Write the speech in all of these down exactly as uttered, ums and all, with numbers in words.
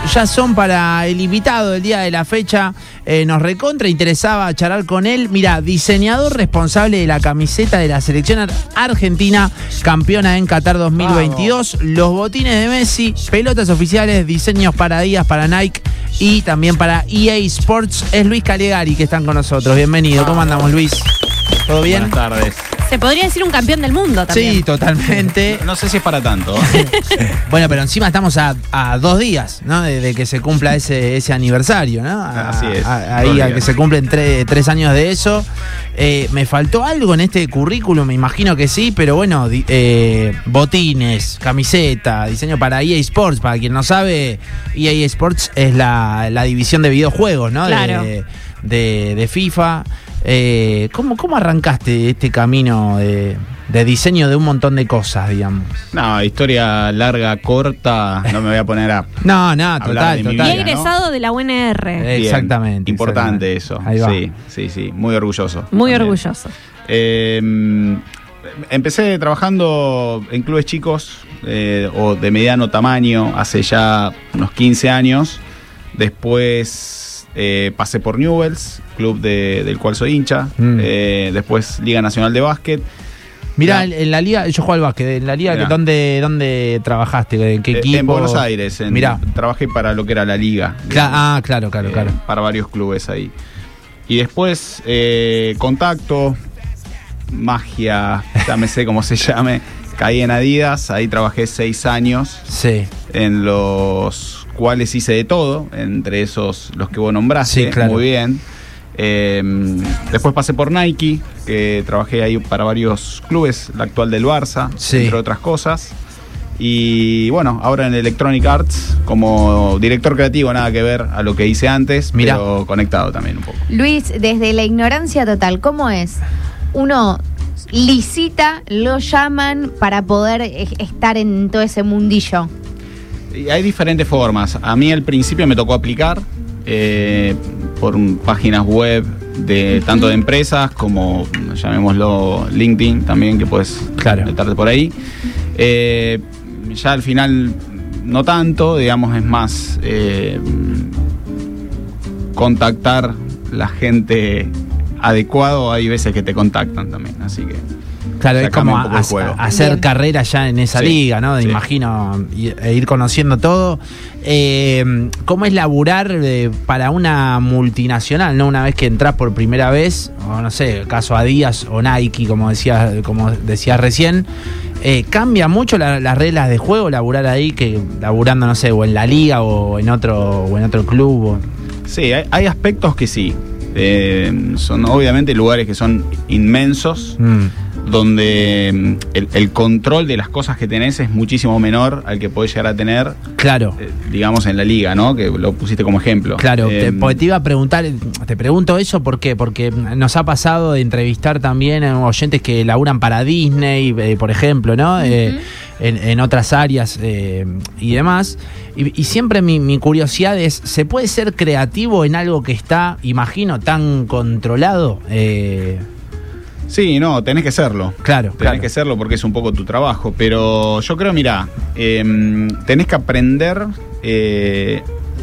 ya son para el invitado del día de la fecha. Eh, nos recontra interesaba charlar con él. Mira, diseñador responsable de la camiseta de la selección ar- argentina, campeona en Qatar dos mil veintidós. Vamos. Los botines de Messi, pelotas oficiales, diseños para Adidas, para Nike y también para E A Sports. Es Luis Calegari que están con nosotros. Bienvenido. ¿Cómo andamos, Luis? ¿Todo bien? Buenas tardes. Se podría decir un campeón del mundo también. Sí, totalmente. No sé si es para tanto. Bueno, pero encima estamos a, a dos días, ¿no? De, de que se cumpla ese, ese aniversario, ¿no? A, Así es. A, ahí a que se cumplen tre, tres años de eso. Eh, ¿Me faltó algo en este currículum? Me imagino que sí, pero bueno, di, eh, botines, camiseta, diseño para E A Sports. Para quien no sabe, E A Sports es la, la división de videojuegos, ¿no? Claro. De, de, de FIFA. Eh, ¿cómo, ¿Cómo arrancaste este camino de, de diseño de un montón de cosas, digamos? No, historia larga, corta, no me voy a poner a... No, no, total, de mi total. Y vida, egresado de la U N R. Eh, Bien, exactamente. Importante exactamente. eso. Ahí va. Sí, sí, sí. Muy orgulloso. Muy también. orgulloso. Eh, empecé trabajando en clubes chicos eh, o de mediano tamaño hace ya unos quince años. Después eh, pasé por Newell's, club de, del cual soy hincha. Mm. Eh, después Liga Nacional de Básquet. Mirá, Ya. en, en la liga, yo juego al básquet, en la liga, Mirá. ¿dónde, ¿dónde trabajaste? ¿En qué Eh, equipo? En Buenos Aires. En, Mirá. Trabajé para lo que era la liga. Cla- ah, claro, claro, eh, claro. Para varios clubes ahí. Y después, eh, contacto, magia, llámese como se llame. Caí en Adidas, ahí trabajé seis años, Sí, en los cuales hice de todo, entre esos los que vos nombraste, Sí, claro. muy bien. Eh, después pasé por Nike, que trabajé ahí para varios clubes, la actual del Barça, Sí. entre otras cosas. Y bueno, ahora en Electronic Arts, como director creativo, nada que ver a lo que hice antes, Mirá. pero conectado también un poco. Luis, desde la ignorancia total, ¿cómo es? Uno licita, lo llaman para poder eh, estar en todo ese mundillo. Y hay diferentes formas. A mí al principio me tocó aplicar eh, por un- páginas web de tanto de empresas como, llamémoslo, LinkedIn también, que puedes Claro. meterte por ahí. Eh, ya al final no tanto, digamos, es más eh, contactar la gente adecuado. Hay veces que te contactan también, así que... claro, es Sacame como un poco el ha- juego. hacer Bien. carrera ya en esa Sí, liga, ¿no? De, sí. Imagino, y- e ir conociendo todo. Eh, ¿Cómo es laburar eh, para una multinacional, no? Una vez que entras por primera vez, o no sé, el caso Adidas o Nike, como decías, como decías recién, eh, ¿cambia mucho la- las reglas de juego laburar ahí que laburando, no sé, o en la liga o en otro, o en otro club? O... Sí, hay, hay aspectos que sí. Eh, son obviamente lugares que son inmensos, Mm, donde mm, el, el control de las cosas que tenés es muchísimo menor al que podés llegar a tener, claro. eh, digamos, en la liga, ¿no? Que lo pusiste como ejemplo. Claro, Eh, te, porque te iba a preguntar, te pregunto eso ¿por qué? Porque nos ha pasado de entrevistar también a oyentes que laburan para Disney, eh, por ejemplo, ¿no? Eh, en, en otras áreas eh, y demás. Y, y siempre mi, mi curiosidad es, ¿se puede ser creativo en algo que está, imagino, tan controlado? Eh, Sí, no, tenés que serlo. claro, Tenés claro. que serlo porque es un poco tu trabajo. Pero yo creo, mirá, eh, tenés que aprender eh,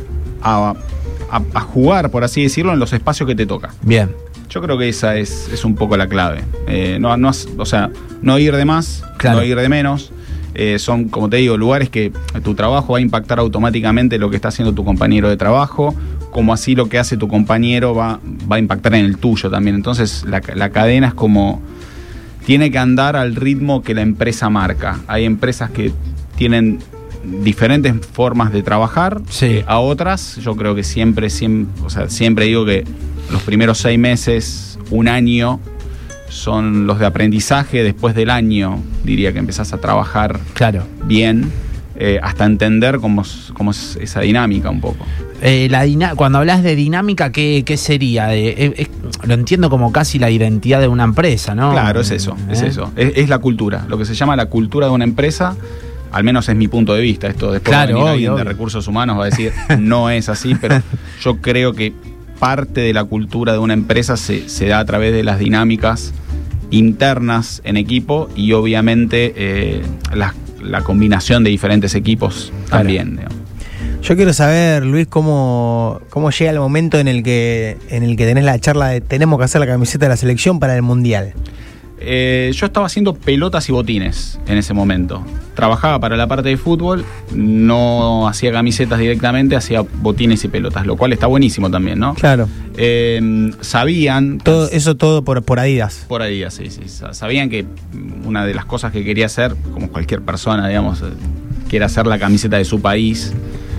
a, a- a jugar, por así decirlo, en los espacios que te toca. Bien, Yo creo que esa es, es un poco la clave. Eh, no, no, has- o sea, no ir de más, Claro. no ir de menos. Eh, son, como te digo, lugares que tu trabajo va a impactar automáticamente lo que está haciendo tu compañero de trabajo, como así lo que hace tu compañero va, va a impactar en el tuyo también. Entonces la, la cadena es como... Tiene que andar al ritmo que la empresa marca. Hay empresas que tienen diferentes formas de trabajar, Sí. eh, a otras yo creo que siempre, siempre, o sea, siempre digo que los primeros seis meses, un año, son los de aprendizaje. Después del año diría que empezás a trabajar claro. bien, eh, hasta entender cómo es, cómo es esa dinámica un poco. Eh, la dina- cuando hablas de dinámica, ¿qué, qué sería? Eh, eh, eh, lo entiendo como casi la identidad de una empresa, ¿no? Claro, es eso, es ¿Eh? eso. Es, es la cultura, lo que se llama la cultura de una empresa. Al menos es mi punto de vista. Esto después Claro, va a venir obvio, alguien de obvio. recursos humanos va a decir no es así, pero yo creo que parte de la cultura de una empresa se, se da a través de las dinámicas internas en equipo y obviamente eh, la, la combinación de diferentes equipos Claro. también. Digamos. Yo quiero saber, Luis, cómo, cómo llega el momento en el que en el que tenés la charla de tenemos que hacer la camiseta de la selección para el Mundial. Eh, yo estaba haciendo pelotas y botines en ese momento. Trabajaba para la parte de fútbol, no hacía camisetas directamente, hacía botines y pelotas, lo cual está buenísimo también, ¿no? Claro. Eh, sabían... Todo, eso todo por, por Adidas. Por Adidas, sí, sí. Sabían que una de las cosas que quería hacer, como cualquier persona, digamos, quiere hacer la camiseta de su país.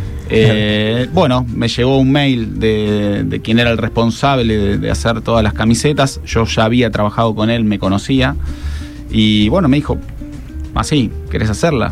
Eh, bueno, me llegó un mail de, de quien era el responsable de, de hacer todas las camisetas. Yo ya había trabajado con él, me conocía. Y bueno, me dijo, así, ¿querés hacerla?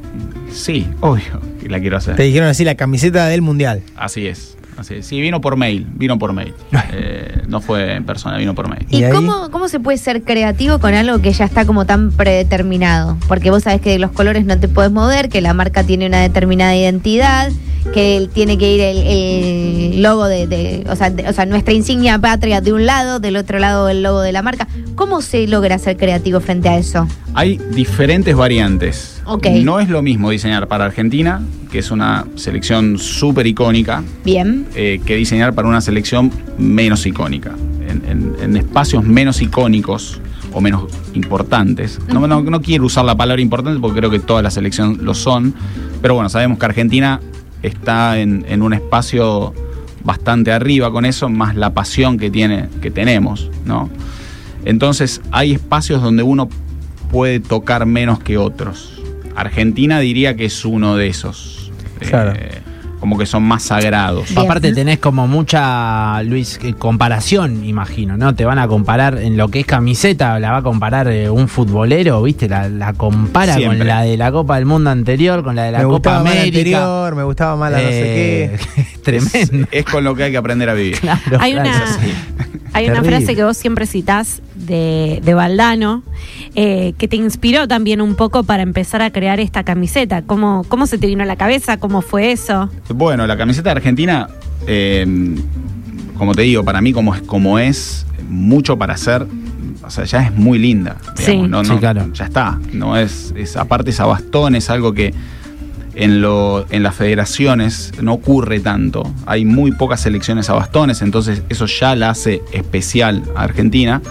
Sí, obvio que la quiero hacer. Te dijeron así, la camiseta del Mundial. Así es, así es. Sí, vino por mail, vino por mail. Eh, no fue en persona, vino por mail. ¿Y, ¿Y ahí? cómo, cómo se puede ser creativo con algo que ya está como tan predeterminado? Porque vos sabés que de los colores no te podés mover, que la marca tiene una determinada identidad, que tiene que ir el, el logo de, de, o sea, de, o sea, nuestra insignia patria de un lado, del otro lado el logo de la marca. ¿Cómo se logra ser creativo frente a eso? Hay diferentes variantes. Ok. No es lo mismo diseñar para Argentina, que es una selección súper icónica, Bien. eh, que diseñar para una selección menos icónica. En, en- en espacios menos icónicos o menos importantes. No, no, no quiero usar la palabra importante porque creo que toda la selección lo son, pero bueno, sabemos que Argentina está en, en un espacio bastante arriba con eso, más la pasión que tiene, que tenemos, ¿no? Entonces hay espacios donde uno puede tocar menos que otros. Argentina diría que es uno de esos. Claro. Eh, como que son más sagrados. Bien. Aparte tenés como mucha, Luis, eh, comparación, imagino, ¿no? Te van a comparar en lo que es camiseta, la va a comparar eh, un futbolero, ¿viste? La, la compara Siempre. con la de la Copa del Mundo anterior, con la de la me Copa gustaba más la América. anterior, me gustaba más la no sé Eh, qué. Tremendo. Es, es con lo que hay que aprender a vivir. Claro, Hay claro, una, eso sí. hay una Terrible. frase que vos siempre citás de, de Valdano, eh, que te inspiró también un poco para empezar a crear esta camiseta. ¿Cómo, cómo se te vino a la cabeza? ¿Cómo fue eso? Bueno, la camiseta de Argentina, eh, como te digo, para mí como es, como es mucho para hacer, o sea, ya es muy linda. Digamos, Sí. no, Sí, no, claro. Ya está. No es, es aparte es a bastón, es algo que en lo, en las federaciones no ocurre tanto. Hay muy pocas selecciones a bastones, entonces eso ya la hace especial a Argentina.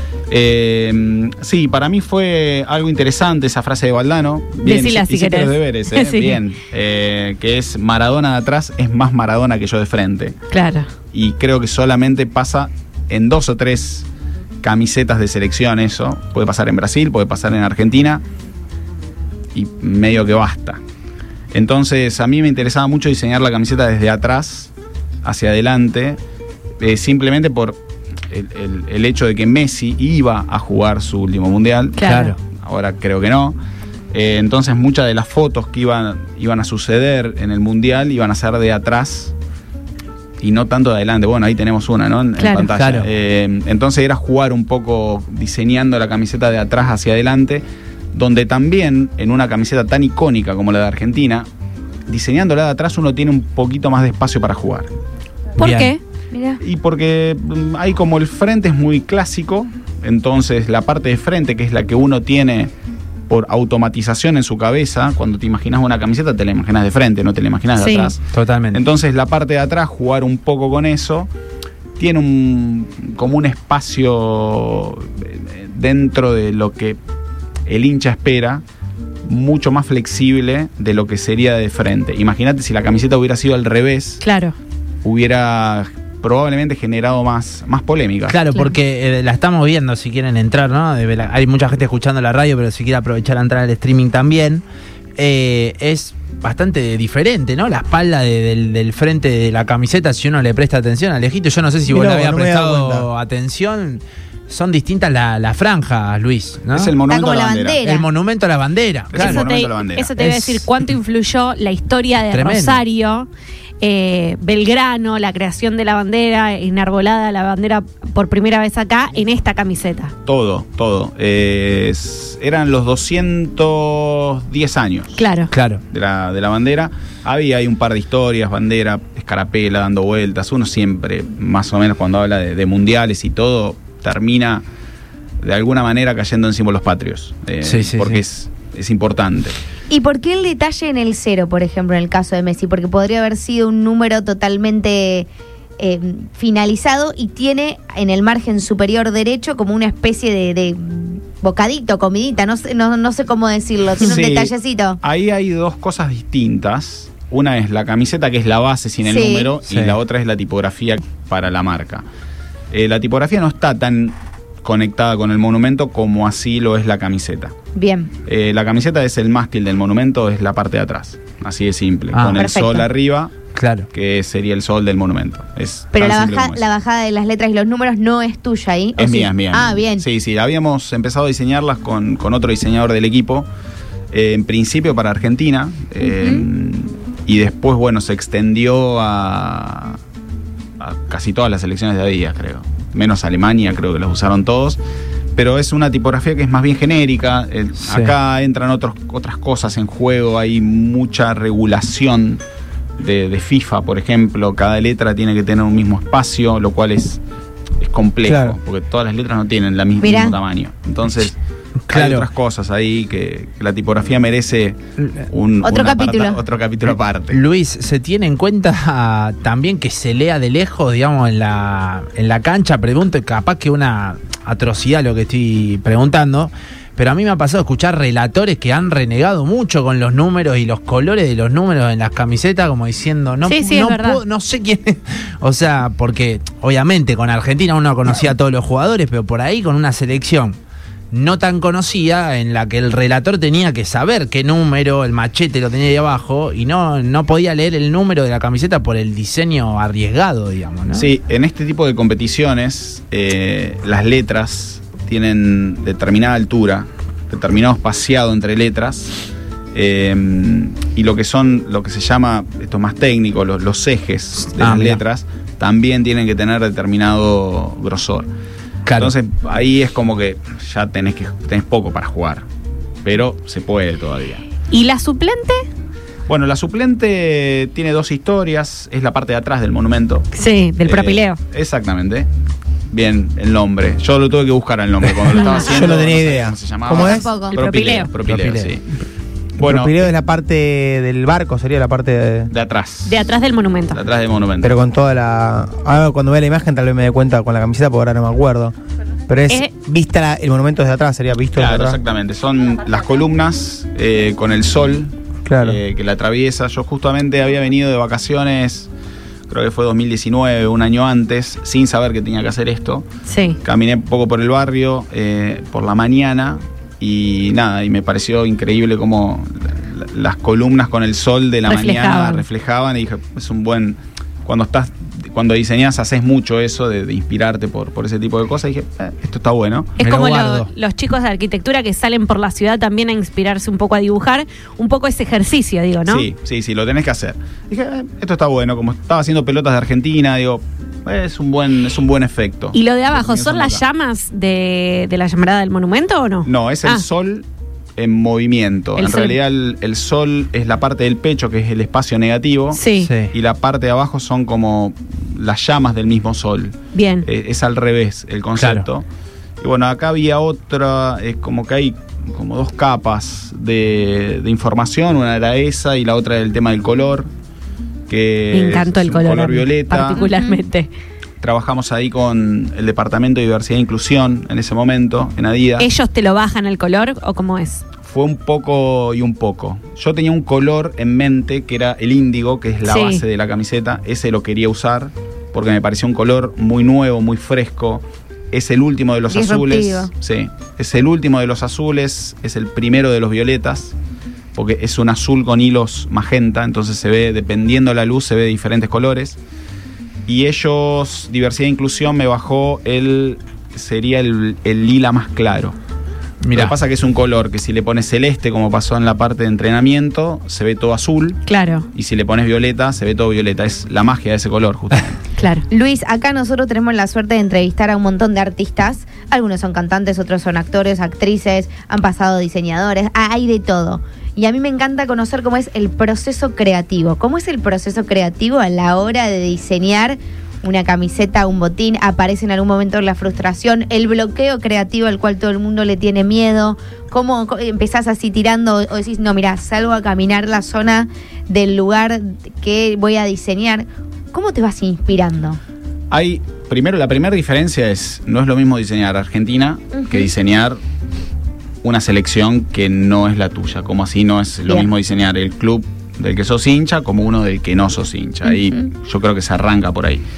Eh, sí, para mí fue algo interesante esa frase de Valdano. Bien, Decila si hiciste querés. los deberes, ¿eh? Sí. Bien. Eh, que es Maradona de atrás es más Maradona que yo de frente. Claro. Y creo que solamente pasa en dos o tres camisetas de selección eso. Puede pasar en Brasil, puede pasar en Argentina. Y medio que basta. Entonces a mí me interesaba mucho diseñar la camiseta desde atrás hacia adelante. eh, simplemente por el, el- el hecho de que Messi iba a jugar su último mundial. Claro. Ahora creo que no. Eh, entonces muchas de las fotos que iban, iban a suceder en el mundial iban a ser de atrás y no tanto de adelante. Bueno, ahí tenemos una, ¿no? En, en Claro. pantalla. Claro. Eh, entonces era jugar un poco diseñando la camiseta de atrás hacia adelante, donde también en una camiseta tan icónica como la de Argentina, diseñándola de atrás uno tiene un poquito más de espacio para jugar. ¿Por Bien. qué? Mira. Y porque mm, hay como el frente es muy clásico, entonces la parte de frente, que es la que uno tiene por automatización en su cabeza, cuando te imaginas una camiseta te la imaginas de frente, no te la imaginas de Sí. atrás. Totalmente. Entonces la parte de atrás, jugar un poco con eso, tiene un como un espacio eh, dentro de lo que el hincha espera, mucho más flexible de lo que sería de frente. Imagínate si la camiseta hubiera sido al revés, Claro. hubiera probablemente generado más, más polémica. Claro, Claro. porque eh, la estamos viendo si quieren entrar, ¿no? De la- hay mucha gente escuchando la radio, pero si quiere aprovechar a entrar al streaming también. Eh, es bastante diferente, ¿no? La espalda de- del, del frente de la camiseta, si uno le presta atención, Alejito, yo no sé si vos Mirá, le habías no me he dado prestado cuenta. atención. Son distintas las la franjas, Luis, ¿no? Es el monumento como a la, la bandera. bandera. El monumento a la bandera. Es el Claro. Eso monumento te, a la bandera. eso te iba a Es- decir cuánto influyó la historia de Tremendo. Rosario, eh, Belgrano, la creación de la bandera, enarbolada la bandera por primera vez acá en esta camiseta. Todo, todo. Eh, es- eran los doscientos diez años Claro. Claro. de la, de la bandera. Había ahí un par de historias, bandera, escarapela, dando vueltas. Uno siempre, más o menos cuando habla de, de mundiales y todo, termina de alguna manera cayendo en símbolos patrios. Eh, Sí, sí, porque sí. Es, es importante. ¿Y por qué el detalle en el cero, por ejemplo, en el caso de Messi? Porque podría haber sido un número totalmente eh, finalizado y tiene en el margen superior derecho como una especie de, de bocadito, comidita, no sé, no, no sé cómo decirlo, tiene Sí, un detallecito. Ahí hay dos cosas distintas. Una es la camiseta, que es la base sin el Sí. número, Sí. y la otra es la tipografía para la marca. Eh, la tipografía no está tan conectada con el monumento como así lo es la camiseta. Bien. Eh, la camiseta es el mástil del monumento, es la parte de atrás, así de simple, Ah, con perfecto. el sol arriba, Claro. que sería el sol del monumento. Es Pero tan la, simple baja, como eso. la bajada de las letras y los números no es tuya ahí. ¿o Es sí? mía, es mía. Ah, mía. bien. Sí, sí, habíamos empezado a diseñarlas con, con otro diseñador del equipo, eh, en principio para Argentina, eh, y después, bueno, se extendió a, a casi todas las selecciones de Adidas, creo. Menos Alemania, creo que las usaron todos. Pero es una tipografía que es más bien genérica. Eh, Sí. Acá entran otros, otras cosas en juego, hay mucha regulación de, de FIFA, por ejemplo. Cada letra tiene que tener un mismo espacio, lo cual es, es complejo, Claro. porque todas las letras no tienen la misma, Mirá. mismo tamaño. Entonces, hay Claro. otras cosas ahí que, que la tipografía merece un, Otro un capítulo. aparta- otro capítulo aparte. Luis, ¿se tiene en cuenta ah, también que se lea de lejos, digamos, en la, en la cancha? Pregunto, capaz que una atrocidad lo que estoy preguntando, pero a mí me ha pasado escuchar relatores que han renegado mucho con los números y los colores de los números en las camisetas, como diciendo, no, Sí, sí, es no, verdad. puedo- no sé quién es. O sea, porque obviamente con Argentina uno conocía a todos los jugadores, pero por ahí con una selección no tan conocida, en la que el relator tenía que saber qué número, el machete lo tenía ahí abajo, y no, no podía leer el número de la camiseta por el diseño arriesgado, digamos, ¿no? Sí, en este tipo de competiciones eh, las letras tienen determinada altura, determinado espaciado entre letras, eh, y lo que son, lo que se llama, esto es más técnico, los, los ejes de Ah, las mirá. letras también tienen que tener determinado grosor. Claro. Entonces ahí es como que ya tenés que tenés poco para jugar, pero se puede todavía. ¿Y la suplente? Bueno, la suplente tiene dos historias, es la parte de atrás del monumento. Sí, del Eh, propileo. Exactamente. Bien, el nombre. Yo lo tuve que buscar el nombre cuando lo estaba haciendo. Yo no tenía sabía idea. ¿Cómo se llamaba? ¿Cómo es? Tampoco. El Propileo. propileo. Propileo, Propileo. sí. Bueno, Bueno, es la parte del barco, sería la parte de... de atrás. De atrás del monumento. De atrás del monumento. Pero con toda la... Ahora cuando vea la imagen tal vez me dé cuenta con la camiseta, porque ahora no me acuerdo. Pero es Eh. vista la- el monumento desde atrás, sería visto desde Claro, atrás. exactamente. Son las columnas eh, con el sol Claro. eh, que la atraviesa. Yo justamente había venido de vacaciones, creo que fue dos mil diecinueve, un año antes, sin saber que tenía que hacer esto. Sí. Caminé un poco por el barrio eh, por la mañana y nada, y me pareció increíble cómo la- la- las columnas con el sol de la Reflejaban. mañana reflejaban, y dije, es un buen... Cuando estás cuando diseñás haces mucho eso de, de inspirarte por, por ese tipo de cosas, y dije, eh, esto está bueno. Es Me lo como lo- guardo. los chicos de arquitectura que salen por la ciudad también a inspirarse un poco a dibujar, un poco ese ejercicio, digo, ¿no? Sí, sí, sí, lo tenés que hacer. Dije, eh, esto está bueno, como estaba haciendo pelotas de Argentina, digo, eh, es un buen, es un buen efecto. Y lo de abajo, Lo ¿son tenías las acá. llamas de, de la llamarada del monumento o no? No, es el Ah. sol en movimiento. El en sol. realidad el, el sol es la parte del pecho, que es el espacio negativo. Sí, Sí. Y la parte de abajo son como las llamas del mismo sol. bien. Eh, es al revés el concepto. Y bueno, acá había otra, es como que hay como dos capas de, de información. Una era esa y la otra era el tema del color. Que Me encantó es el un color, color a mí, violeta. particularmente. Trabajamos ahí con el Departamento de Diversidad e Inclusión en ese momento, en Adidas. ¿Ellos te lo bajan el color o cómo es? Fue un poco y un poco. Yo tenía un color en mente que era el índigo, que es la Sí. base de la camiseta. Ese lo quería usar porque me pareció un color muy nuevo, muy fresco. Es el último de los Disruptivo. azules. Sí, es el último de los azules, es el primero de los violetas, porque es un azul con hilos magenta, entonces se ve, dependiendo la luz, se ve de diferentes colores. Y ellos, Diversidad e Inclusión, me bajó el, sería el, el lila más claro. Mirá. Lo que pasa es que es un color que si le pones celeste, como pasó en la parte de entrenamiento, se ve todo azul. Claro, Y si le pones violeta, se ve todo violeta. Es la magia de ese color, justamente. claro. Luis, acá nosotros tenemos la suerte de entrevistar a un montón de artistas. Algunos son cantantes, otros son actores, actrices, han pasado diseñadores, ah, hay de todo. Y a mí me encanta conocer cómo es el proceso creativo. ¿Cómo es el proceso creativo a la hora de diseñar una camiseta, un botín, aparece en algún momento la frustración, el bloqueo creativo al cual todo el mundo le tiene miedo. ¿Cómo empezás así tirando o decís, no, mirá, salgo a caminar la zona del lugar que voy a diseñar? ¿Cómo te vas inspirando? Hay, primero, la primera diferencia es, no es lo mismo diseñar Argentina uh-huh. que diseñar una selección que no es la tuya, como así no es lo Bien. mismo diseñar el club del que sos hincha como uno del que no sos hincha. Uh-huh. Ahí yo creo que se arranca por ahí.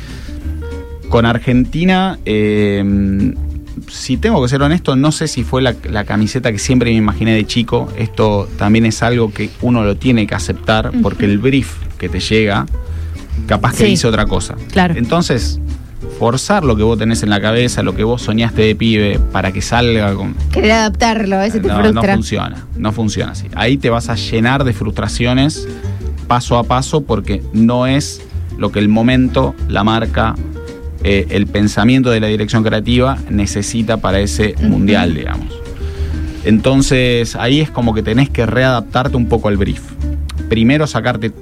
Con Argentina, eh, si tengo que ser honesto, no sé si fue la, la camiseta que siempre me imaginé de chico. Esto también es algo que uno lo tiene que aceptar, uh-huh. porque el brief que te llega, capaz que sí. dice otra cosa. Claro. Entonces, forzar lo que vos tenés en la cabeza, lo que vos soñaste de pibe, para que salga con... Querer adaptarlo, a veces te no, frustra. No funciona, no funciona así. Ahí te vas a llenar de frustraciones paso a paso, porque no es lo que el momento, la marca, eh, el pensamiento de la dirección creativa necesita para ese uh-huh. mundial, digamos. Entonces, ahí es como que tenés que readaptarte un poco al brief. Primero sacarte,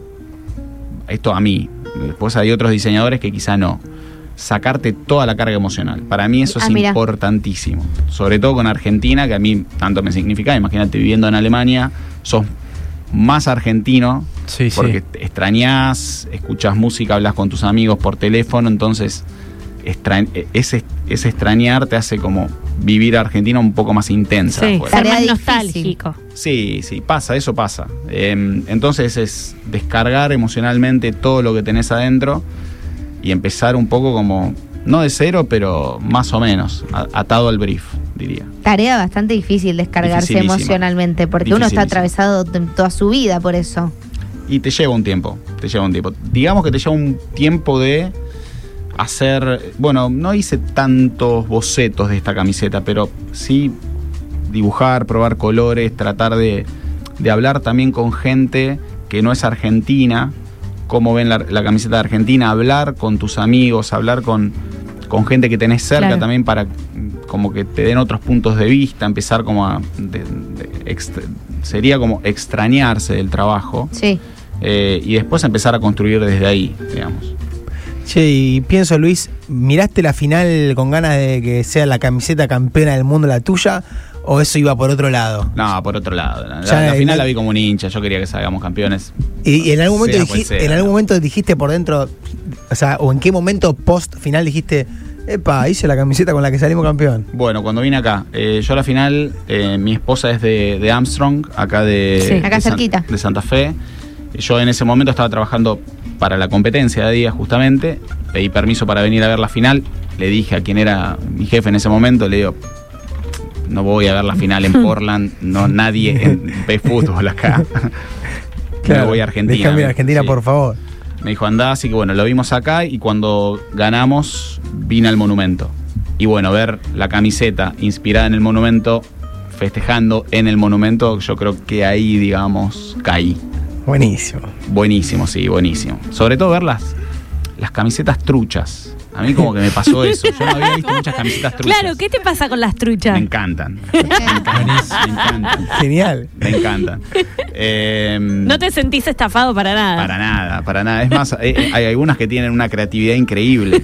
esto a mí, después hay otros diseñadores que quizá no, sacarte toda la carga emocional. Para mí eso ah, es mira. importantísimo. Sobre todo con Argentina, que a mí tanto me significa. Imagínate, viviendo en Alemania, sos más argentino, sí, porque sí. extrañás, escuchás música, hablas con tus amigos por teléfono, entonces extra- ese, ese extrañar te hace como vivir Argentina un poco más intensa. Sí, ser más nostálgico. Sí, sí, pasa, eso pasa. Eh, entonces es descargar emocionalmente todo lo que tenés adentro y empezar un poco como, no de cero, pero más o menos, atado al brief, diría. Tarea bastante difícil descargarse emocionalmente, porque uno está atravesado toda su vida por eso. Y te lleva un tiempo, te lleva un tiempo. Digamos que te lleva un tiempo de hacer, bueno, no hice tantos bocetos de esta camiseta, pero sí dibujar, probar colores, tratar de, de hablar también con gente que no es argentina, cómo ven la, la camiseta de Argentina, hablar con tus amigos, hablar con, con gente que tenés cerca, claro. también para como que te den otros puntos de vista, empezar como a... De, de extra, sería como extrañarse del trabajo. Sí. Eh, y después empezar a construir desde ahí, digamos. Che, y pienso, Luis, ¿miraste la final con ganas de que sea la camiseta campeona del mundo la tuya? ¿O eso iba por otro lado? No, por otro lado. La, ya, la final no... la vi como un hincha. Yo quería que salgamos campeones. ¿Y, y en algún momento, dij- sea, en algún ¿no? momento dijiste por dentro, o sea, o en qué momento post final dijiste, epa, hice la camiseta con la que salimos campeón? Bueno, cuando vine acá, eh, yo a la final, eh, mi esposa es de, de Armstrong, acá de, sí, acá de, cerquita. San, de Santa Fe. Yo en ese momento estaba trabajando para la competencia de día justamente, pedí permiso para venir a ver la final, le dije a quien era mi jefe en ese momento, le digo, no voy a ver la final en Portland, no nadie en, ve fútbol acá. Claro, me voy a Argentina. Déjame ir a Argentina, sí. por favor. Me dijo, andá, así que bueno, lo vimos acá y cuando ganamos vine al monumento. Y bueno, ver la camiseta inspirada en el monumento, festejando en el monumento, yo creo que ahí, digamos, caí. Buenísimo. Buenísimo, sí, buenísimo. Sobre todo ver las, las camisetas truchas. A mí como que me pasó eso. Yo no había visto muchas camisetas truchas. Claro, ¿qué te pasa con las truchas? Me encantan. Me encantan. Me encantan. Genial. Me encantan. Eh, no te sentís estafado para nada. Para nada, para nada. Es más, hay, hay algunas que tienen una creatividad increíble.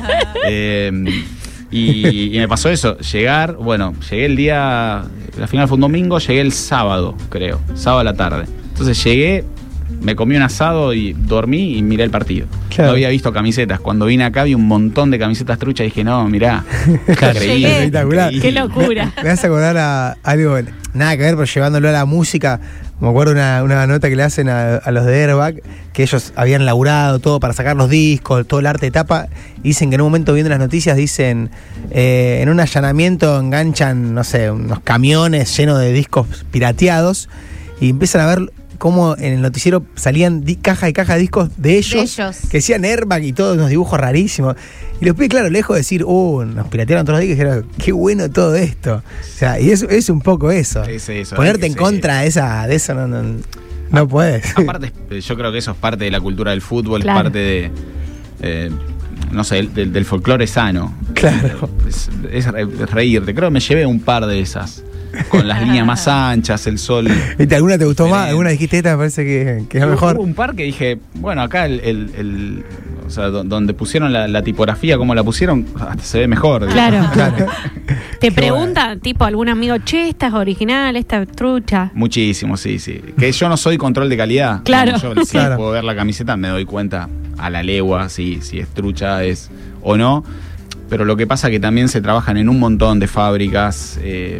Eh, y, y me pasó eso. Llegar, bueno, llegué el día... La final fue un domingo, llegué el sábado, creo. Sábado a la tarde. Entonces llegué... Me comí un asado y dormí y miré el partido. Claro. No había visto camisetas. Cuando vine acá vi un montón de camisetas truchas y dije, no, mirá, increíble. Espectacular. Qué locura. Me vas a acordar a algo, nada que ver, pero llevándolo a la música. Me acuerdo una, una nota que le hacen a, a los de Airbag, que ellos habían laburado todo para sacar los discos, todo el arte de tapa. Dicen que en un momento viendo las noticias, dicen, eh, en un allanamiento enganchan, no sé, unos camiones llenos de discos pirateados y empiezan a ver cómo en el noticiero salían di- caja y caja de discos de ellos, de ellos. que decían Airbag y todos unos dibujos rarísimos. Y los pibes, claro, lejos de decir, uh, nos piratearon todos los discos, dijeron, qué bueno todo esto. O sea, y es, es un poco eso. Es eso Ponerte es, en contra de, esa, de eso no, no, no a, puedes. Aparte, yo creo que eso es parte de la cultura del fútbol, claro. Es parte de, eh, no sé, del, del folclore sano. Claro. Es, es reírte. Creo que me llevé un par de esas. con las líneas más anchas, el sol. ¿Viste? ¿Alguna te gustó más? diferente. ¿Alguna dijiste esta? Me parece que, que es la mejor. Hubo un par que dije, bueno, acá el, el, el- o sea, do- donde pusieron la, la tipografía, como la pusieron, hasta se ve mejor. digo. Claro. Claro. Te Qué pregunta, tipo, algún amigo, che, esta es original, esta es trucha. Muchísimo, sí, sí. Que yo no soy control de calidad. Claro. Digamos, yo si Claro. puedo ver la camiseta, me doy cuenta a la legua si, si es trucha es o no. Pero lo que pasa que también se trabajan en un montón de fábricas. eh,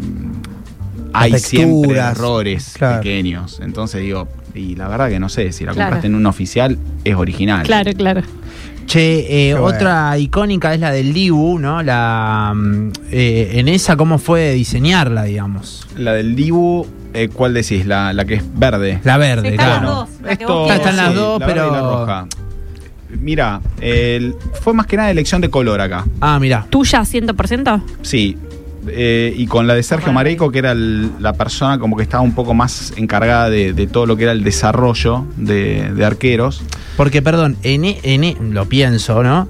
hay Las siempre texturas, errores claro. pequeños. Entonces digo, y la verdad que no sé, si la Claro. compraste en un oficial, es original. Claro, claro. Che, eh, Qué bueno. otra icónica es la del Dibu, ¿no? La mm, eh, en esa, ¿cómo fue diseñarla, digamos? La del Dibu, eh, ¿cuál decís? La, la que es verde. La verde, Sí, están las claro. dos. La que Esto- vos Está- están quieras. las dos, la verde y pero- la roja. Mira, el- fue más que nada elección de color acá. Ah, mira. ¿Tuya cien por ciento? Sí. Eh, y con la de Sergio Bueno. Mareico, que era el- la persona como que estaba un poco más encargada de, de todo lo que era el desarrollo de, de arqueros. Porque, perdón, en, e- en e- lo pienso, ¿no?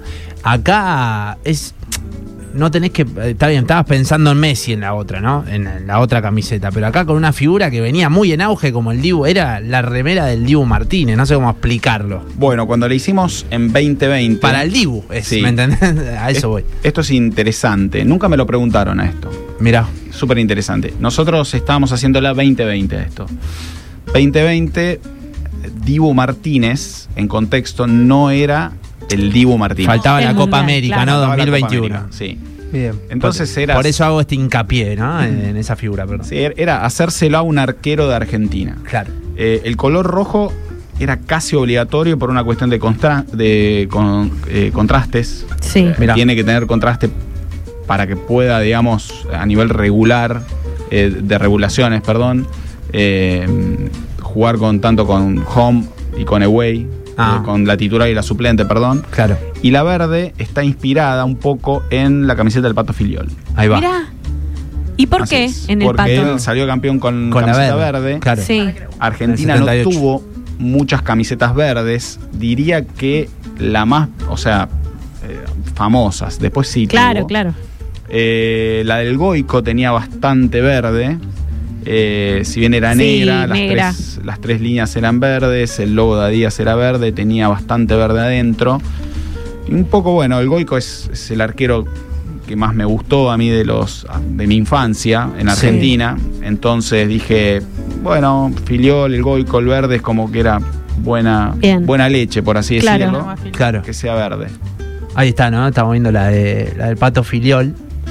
Acá es. No tenés que. Está bien, estabas pensando en Messi en la otra, ¿no? En la otra camiseta. Pero acá con una figura que venía muy en auge como el Dibu. Era la remera del Dibu Martínez. No sé cómo explicarlo. Bueno, cuando la hicimos en veinte veinte. Para el Dibu, es, Sí. ¿me entendés? A eso es- voy. Esto es interesante. Nunca me lo preguntaron a esto. Mirá. Súper interesante. Nosotros estábamos haciendo la veinte veinte a esto. veinte veinte, Dibu Martínez, en contexto, no era el Dibu Martínez. Faltaba El la Copa Mundial, América, claro. ¿no? Faltaba la dos mil Copa veintiuno. América, Sí. Bien. Entonces era. Por eso hago este hincapié, ¿no? En, en esa figura, perdón. Sí, era hacérselo a un arquero de Argentina. Claro. Eh, el color rojo era casi obligatorio por una cuestión de, constra- de con- eh, contrastes. Sí. Mirá. Tiene que tener contraste para que pueda, digamos, a nivel regular, eh, de regulaciones, perdón, eh, jugar con tanto con home y con away, Ah. eh, con la titular y la suplente, perdón. Claro. Y la verde está inspirada un poco en la camiseta del Pato Filiol. Ahí va. Mirá. ¿Y por Así qué es, en el porque pato? él salió campeón con, Con la camiseta verde. verde. Claro. Sí. Argentina En el no setenta y ocho. tuvo muchas camisetas verdes. Diría que la más, o sea, eh, famosas. Después sí Claro, tuvo. claro. Eh, la del Goico tenía bastante verde. Eh, si bien era Sí, negra, las, negra. Tres, las tres líneas eran verdes, el logo de Adidas era verde, tenía bastante verde adentro. Y un poco, bueno, el Goico es, es el arquero que más me gustó a mí de los de mi infancia en Sí. Argentina. Entonces dije, bueno, Filiol, el Goico, el verde es como que era buena, Bien. buena leche, por así Claro. decirlo. Claro. Que sea verde. Ahí está, ¿no? Estamos viendo la, de, la del Pato Filiol.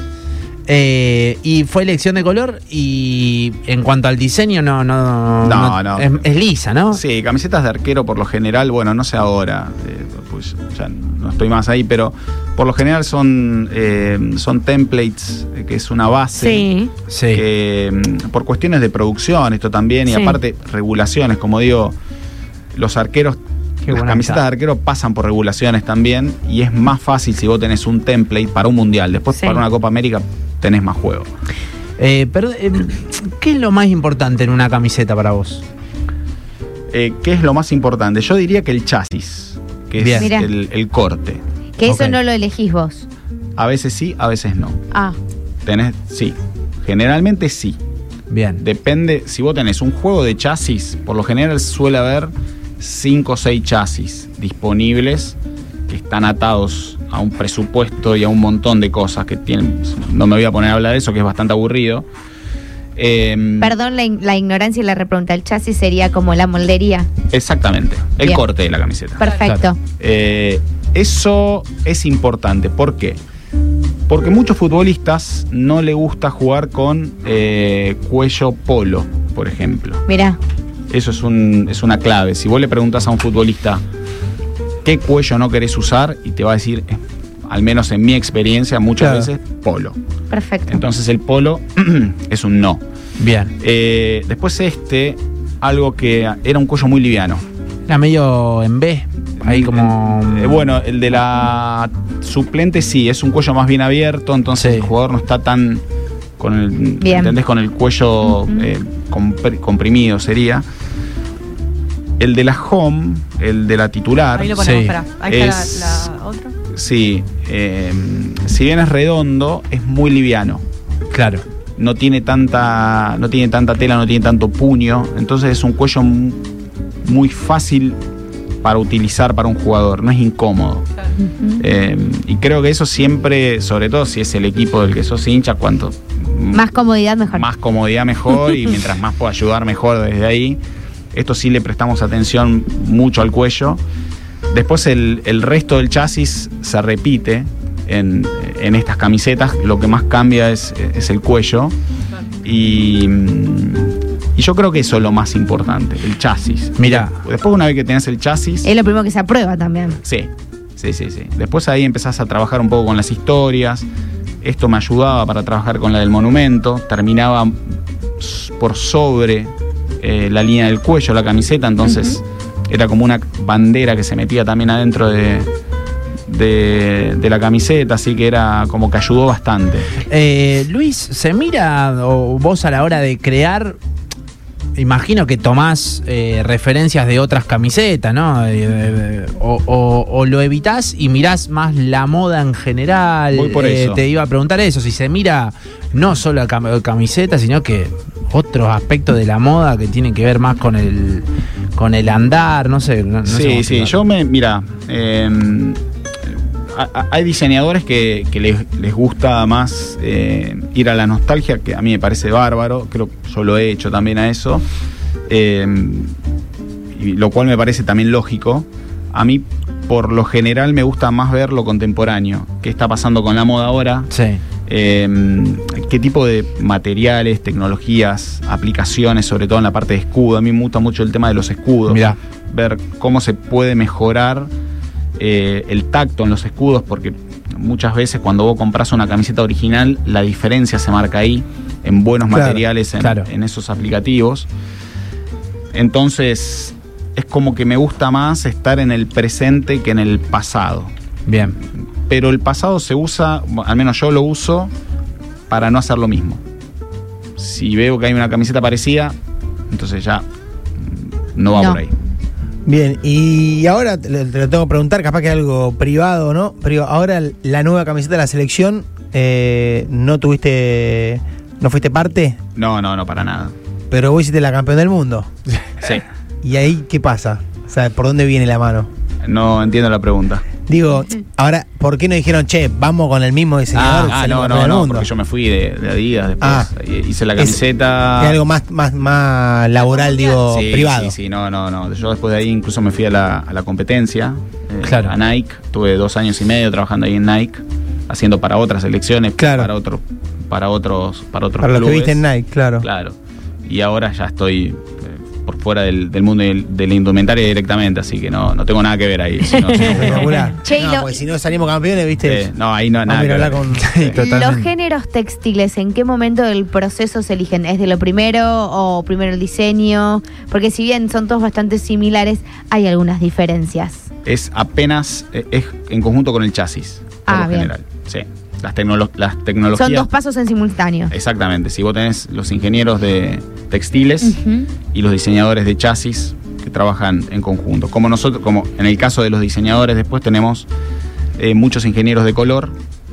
Eh, y fue elección de color y en cuanto al diseño no no, No, no. Es, es lisa, ¿no? Sí, camisetas de arquero por lo general, bueno, no sé ahora, eh, pues ya no estoy más ahí, pero por lo general son, eh, son templates, eh, que es una base. Sí. Sí. que, mm, por cuestiones de producción, esto también, y Sí. aparte regulaciones, como digo, los arqueros, Qué las buena camisetas amistad. de arquero pasan por regulaciones también, y es más fácil si vos tenés un template para un mundial, después Sí. para una Copa América tenés más juego. Eh, pero, eh, ¿qué es lo más importante en una camiseta para vos? Eh, ¿Qué es lo más importante? Yo diría que el chasis, que Bien. es Mirá. el, el corte. Que eso Ok. no lo elegís vos. A veces sí, a veces no. Ah, Tenés, sí. Generalmente sí. Bien. Depende, si vos tenés un juego de chasis, por lo general suele haber cinco o seis chasis disponibles que están atados a un presupuesto y a un montón de cosas que tienen. No me voy a poner a hablar de eso, que es bastante aburrido. Eh, perdón la, in- la ignorancia y la repregunta. El chasis sería como la moldería. Exactamente, el Bien. corte de la camiseta. Perfecto. Claro. Eh, eso es importante. ¿Por qué? Porque muchos futbolistas no le gusta jugar con eh, cuello polo, por ejemplo. Mirá. Eso es, un, es una clave. Si vos le preguntás a un futbolista qué cuello no querés usar, y te va a decir, eh, al menos en mi experiencia, muchas Claro. veces, polo. Perfecto. Entonces el polo es un no. Bien. Eh, después este, algo que era un cuello muy liviano. Era medio en B. Ahí como. Eh, bueno, el de la suplente sí, es un cuello más bien abierto, entonces Sí. el jugador no está tan con el, Bien. ¿entendés? Con el cuello Ujú. eh, compr- comprimido sería. El de la home, el de la titular, Ahí lo ponemos, Sí. espera. Ahí está Es- la, la otra. sí, eh, si bien es redondo, es muy liviano. Claro. no tiene tanta, no tiene tanta tela, no tiene tanto puño, entonces es un cuello m- muy fácil para utilizar para un jugador, no es incómodo. Ujú. Eh, y creo que eso siempre, sobre todo si es el equipo del que sos hincha, cuanto Más comodidad, mejor. más comodidad mejor y mientras más pueda ayudar mejor desde ahí. Esto sí le prestamos atención mucho al cuello. Después el, el resto del chasis se repite en, en estas camisetas, lo que más cambia es, es el cuello. Y, y yo creo que eso es lo más importante, el chasis. Mirá. Después una vez que tenés el chasis... Es lo primero que se aprueba también. Sí, sí, sí, sí. Después ahí empezás a trabajar un poco con las historias. Esto me ayudaba para trabajar con la del monumento. Terminaba por sobre eh, la línea del cuello, la camiseta, entonces uh-huh. era como una bandera que se metía también adentro de, de, de la camiseta, así que era como que ayudó bastante. Eh, Luis, ¿se mira o vos a la hora de crear? Imagino que tomás eh, referencias de otras camisetas, ¿no? Eh, eh, o, o, o lo evitás y mirás más la moda en general. Voy por eh, eso. Te iba a preguntar eso, si se mira no solo la cam- camiseta, sino que otros aspectos de la moda que tienen que ver más con el con el andar, no sé. No, no sé sí, cómo sí, explicarlo. yo me, mira, eh, a- a- hay diseñadores que, que les, les gusta más eh, ir a la nostalgia, que a mí me parece bárbaro, creo que yo lo he hecho también a eso, eh, y lo cual me parece también lógico. A mí, por lo general, me gusta más ver lo contemporáneo, qué está pasando con la moda ahora, Sí. eh, qué tipo de materiales, tecnologías, aplicaciones, sobre todo en la parte de escudo. A mí me gusta mucho el tema de los escudos. Mirá. Ver cómo se puede mejorar eh, el tacto en los escudos, porque muchas veces cuando vos compras una camiseta original, la diferencia se marca ahí, en buenos Claro, materiales, en, claro. en esos aplicativos. Entonces, es como que me gusta más estar en el presente que en el pasado. Bien. Pero el pasado se usa, al menos yo lo uso, para no hacer lo mismo. Si veo que hay una camiseta parecida, entonces ya mm, no va No. por ahí. Bien, y ahora te lo, te lo tengo que preguntar, capaz que algo privado, ¿no? Pero ahora la nueva camiseta de la selección, eh, ¿no tuviste, no fuiste parte? No, no, no, para nada. Pero vos hiciste la campeón del mundo. Sí, ¿Y ahí qué pasa? O sea, ¿por dónde viene la mano? no entiendo la pregunta. Digo, ahora, ¿por qué no dijeron, che, vamos con el mismo diseñador? Ah, ah, salimos no, campeón no, del no, mundo? porque yo me fui de, de Adidas después. Ah. Hice la Es- camiseta. Es algo más, más, más laboral, digo, Sí, privado. Sí, sí, no, no, no. Yo después de ahí incluso me fui a la, a la competencia, eh, Claro. a Nike. Tuve dos años y medio trabajando ahí en Nike, haciendo para otras selecciones, Claro. para otro, para otros, para otros Para lo que clubes. viste en Nike, claro. Claro. Y ahora ya estoy eh, por fuera del, del mundo del- de la indumentaria directamente, así que no, no tengo nada que ver ahí. Si no, si no- Espectacular. Che, y No, lo- porque si no salimos campeones, viste. eh, no, ahí no, Vamos nada a ir que a ver. hablar con- Sí, totalmente. Los géneros textiles, ¿en qué momento del proceso se eligen? ¿Es de lo primero o primero el diseño? Porque si bien son todos bastante similares, hay algunas diferencias. Es apenas, eh, es en conjunto con el chasis, por Ah, lo bien. general. Sí. Las, tecnolo- las tecnologías. Son dos pasos en simultáneo. Exactamente. Si vos tenés los ingenieros de textiles Ujú. y los diseñadores de chasis que trabajan en conjunto. Como nosotros, como en el caso de los diseñadores, después tenemos eh, muchos ingenieros de color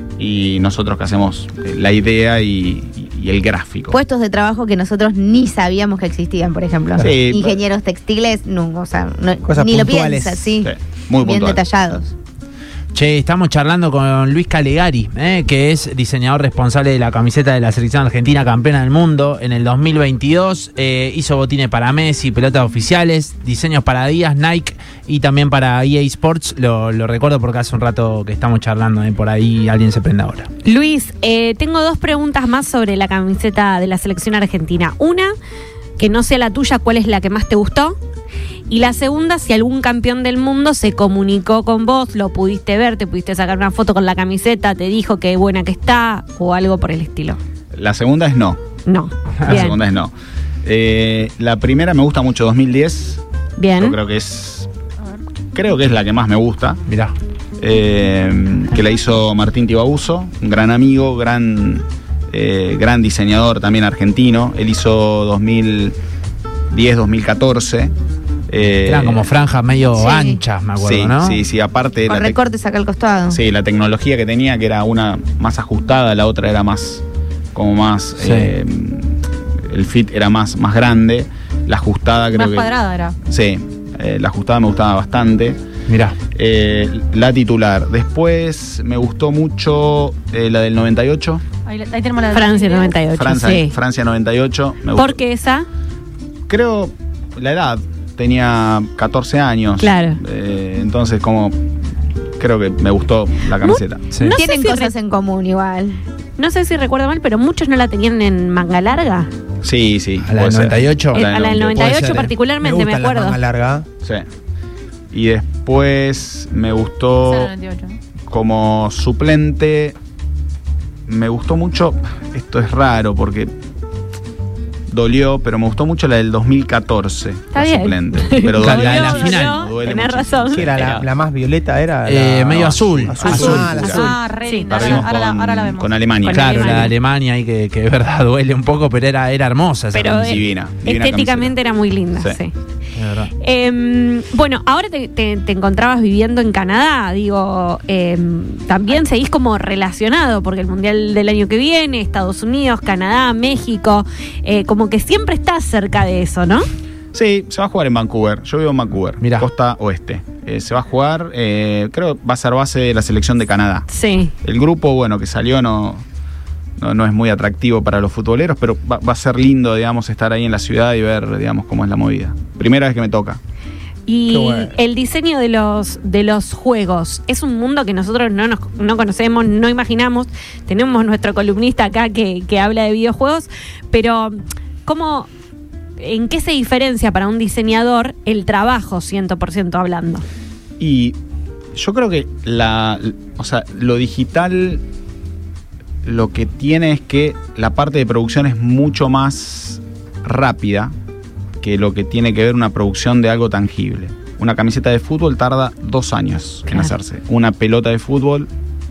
y nosotros que hacemos eh, la idea y, y- y el gráfico. Puestos de trabajo que nosotros ni sabíamos que existían, por ejemplo. Sí. Ingenieros textiles, no, o sea, no- Cosas ni lo puntuales. piensas, sí. Sí, muy Bien puntual. detallados. Che, estamos charlando con Luis Calegari, eh, que es diseñador responsable de la camiseta de la selección argentina campeona del mundo en el dos mil veintidós. Eh, hizo botines para Messi, pelotas oficiales, diseños para Adidas, Nike y también para E A Sports. Lo, lo recuerdo porque hace un rato que estamos charlando, eh, por ahí alguien se prende ahora. Luis, eh, tengo dos preguntas más sobre la camiseta de la selección argentina. Una, que no sea la tuya, ¿cuál es la que más te gustó? Y la segunda, si algún campeón del mundo se comunicó con vos, lo pudiste ver, te pudiste sacar una foto con la camiseta, te dijo qué buena que está o algo por el estilo. La segunda es no. No. La Bien. segunda es no. Eh, la primera me gusta mucho, dos mil diez. Bien. Yo creo que es. Creo que es la que más me gusta. Mirá. eh, que la hizo Martín Tibauso, un gran amigo, gran, eh, gran diseñador también argentino. Él hizo dos mil diez, dos mil catorce. Eh, Eran como franjas medio Sí. anchas, me acuerdo, sí, ¿no? sí, sí, aparte Con la, tec- recortes acá al costado. sí, la tecnología que tenía, que era una más ajustada, la otra era más como más... Sí. Eh, el fit era más, más grande. La ajustada creo Más que... cuadrada era. Sí, eh, la ajustada me gustaba bastante. Mirá. Eh, la titular. Después me gustó mucho eh, la del noventa y ocho. Ahí, ahí tenemos la de Francia noventa y ocho. Francia, sí. Francia noventa y ocho. Me gustó. ¿Por qué esa? Creo la edad. Tenía catorce años. Claro. Eh, entonces, como... Creo que me gustó la camiseta. Sí. No sé Tienen si cosas re- en común igual. No sé si recuerdo mal, pero muchos no la tenían en manga larga. Sí, sí. A la puede del ser. noventa y ocho. Eh, a la del noventa y Puede ocho ser, eh. particularmente, me, gustan las acuerdo. mangas largas. Sí. Y después me Esa gustó era la noventa y ocho. como suplente. Me gustó mucho. Esto es raro porque dolió, pero me gustó mucho la del dos mil catorce. Está la bien. suplente. Pero La dolió, de la mucho, final. duele Tenés mucho. razón. Sí, era la, Pero- la más violeta, era. Eh, la- medio azul. Azul, Azul. ah, la Azul. Ah, re Sí. linda. Ahora, Perdimos ahora la- con, ahora la vemos. con Alemania. Con Claro, Alemania. la de Alemania ahí que, que es verdad duele un poco, pero era, era hermosa esa Pero camiseta. eh, Divina, divina estéticamente camiseta. era muy linda, Sí. sí. Es verdad. Eh, bueno, ahora te, te- te encontrabas viviendo en Canadá, digo, eh, también seguís como relacionado, porque el Mundial del año que viene, Estados Unidos, Canadá, México, eh, como que siempre estás cerca de eso, ¿no? Sí, se va a jugar en Vancouver. Yo vivo en Vancouver, Mirá. costa oeste. Eh, se va a jugar, eh, creo que va a ser base de la selección de Canadá. Sí. El grupo, bueno, que salió no, no, no es muy atractivo para los futboleros, pero va, va a ser lindo, digamos, estar ahí en la ciudad y ver, digamos, cómo es la movida. Primera vez que me toca. Y Qué bueno. el diseño de los, de los juegos es un mundo que nosotros no, nos, no conocemos, no imaginamos. Tenemos nuestro columnista acá que, que habla de videojuegos, pero ¿cómo, ¿en qué se diferencia para un diseñador el trabajo cien por ciento hablando? Y yo creo que la, o sea, lo digital lo que tiene es que la parte de producción es mucho más rápida que lo que tiene que ver una producción de algo tangible. Una camiseta de fútbol tarda dos años en Claro. hacerse. Una pelota de fútbol,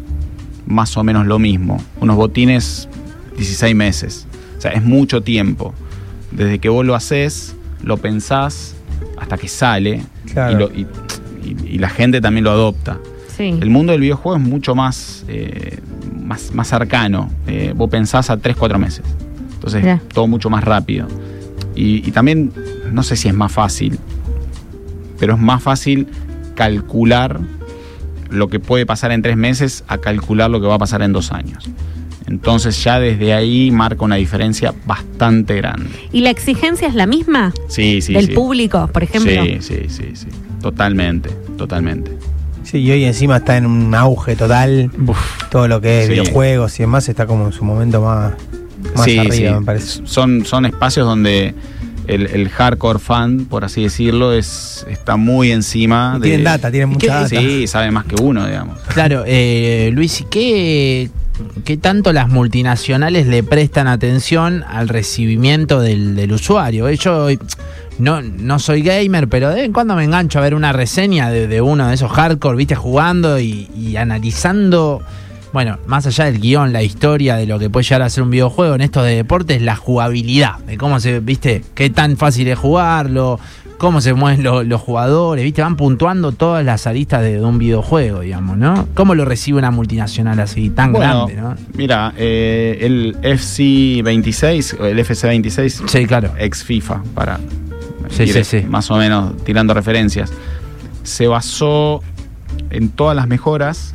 más o menos lo mismo. Unos botines, dieciséis meses. O sea, es mucho tiempo. Desde que vos lo haces, lo pensás, hasta que sale. Claro. Y, lo- y- y- y la gente también lo adopta. Sí. El mundo del videojuego es mucho más, eh, más, más cercano. Eh, vos pensás a tres, cuatro meses. Entonces, Mirá. todo mucho más rápido. Y, y también, no sé si es más fácil, pero es más fácil calcular lo que puede pasar en tres meses a calcular lo que va a pasar en dos años. Entonces ya desde ahí marca una diferencia bastante grande. ¿Y la exigencia es la misma Sí, sí, del sí. público, por ejemplo? Sí, sí, sí, sí. Totalmente, totalmente. Sí, y hoy encima está en un auge total. Todo lo que es Sí. videojuegos y demás está como en su momento más, más Sí, arriba, sí. me parece. Son, son espacios donde el, el hardcore fan, por así decirlo, es está muy encima. Y de, tienen data, tienen ¿Y mucha qué- data. Sí, sabe más que uno, digamos. Claro, eh, Luis, ¿y qué, qué tanto las multinacionales le prestan atención al recibimiento del, del usuario? Eh, Yo no, no soy gamer, pero de vez en cuando me engancho a ver una reseña de, de uno de esos hardcore, viste, jugando y, y analizando, bueno, más allá del guión, la historia de lo que puede llegar a ser un videojuego en estos de deportes, la jugabilidad, de cómo se, viste, qué tan fácil es jugarlo, cómo se mueven lo- los jugadores, ¿viste? Van puntuando todas las aristas de, de un videojuego, digamos, ¿no? ¿Cómo lo recibe una multinacional así, tan Bueno, grande, no? mira, eh, el F C veintiséis, o el F C veintiséis, Sí, claro. ex FIFA, para Sí, ir sí, sí. más o menos tirando referencias, se basó en todas las mejoras.